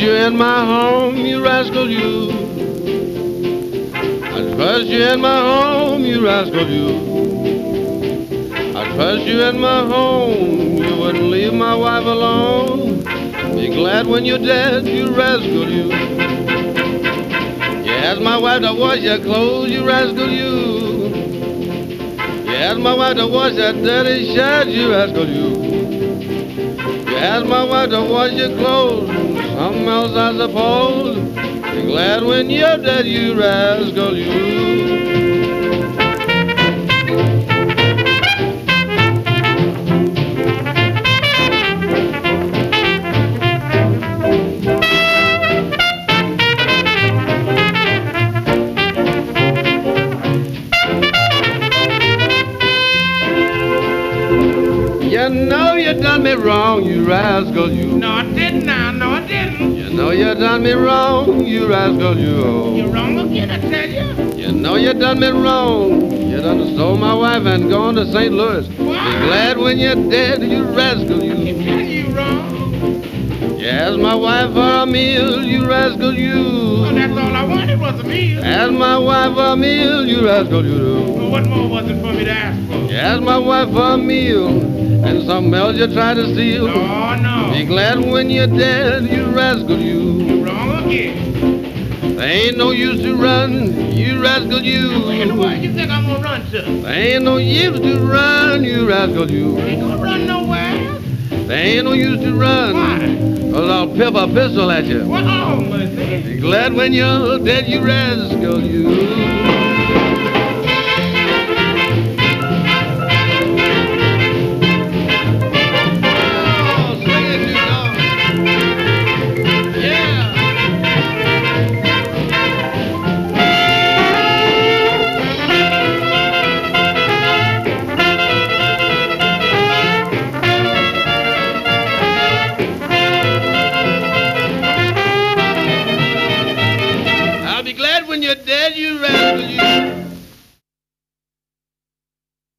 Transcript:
you in my home, you rascal, you. I trust you in my home, you rascal, you. I trust you in my home, you wouldn't leave my wife alone. Be glad when you're dead, you rascal, you. You asked my wife to wash your clothes, you rascal, you. You asked my wife to wash that dirty shirt, you rascal, you. You asked my wife to wash your clothes, something else I suppose. Be glad when you're dead, you rascal, you. You know you done me wrong, you rascal, you. No, I didn't now. No, I didn't. You know you done me wrong, you rascal, you. Oh. You're wrong again, I tell you. You know you done me wrong. You done stole my wife and gone to St. Louis. Be glad when you're dead, you rascal, you. I tell you wrong. You asked my wife for a meal, you rascal, you. Well, that's all I wanted was a meal. Asked my wife for a meal, you rascal, you do. Well, what more was it for me to ask for? You asked my wife for a meal, and something else you tried to steal. No, no. Be glad when you're dead, you rascal, you. You're wrong again. There ain't no use to run, you rascal, you. Where you think I'm gonna run to? There ain't no use to run, you rascal, you. Ain't gonna run nowhere. There ain't no use to run. Why? 'Cause I'll pip a pistol at you. What on, Mercy? Be glad when you're dead, you rascal, you. I'll be glad when you're dead, you rascal, you.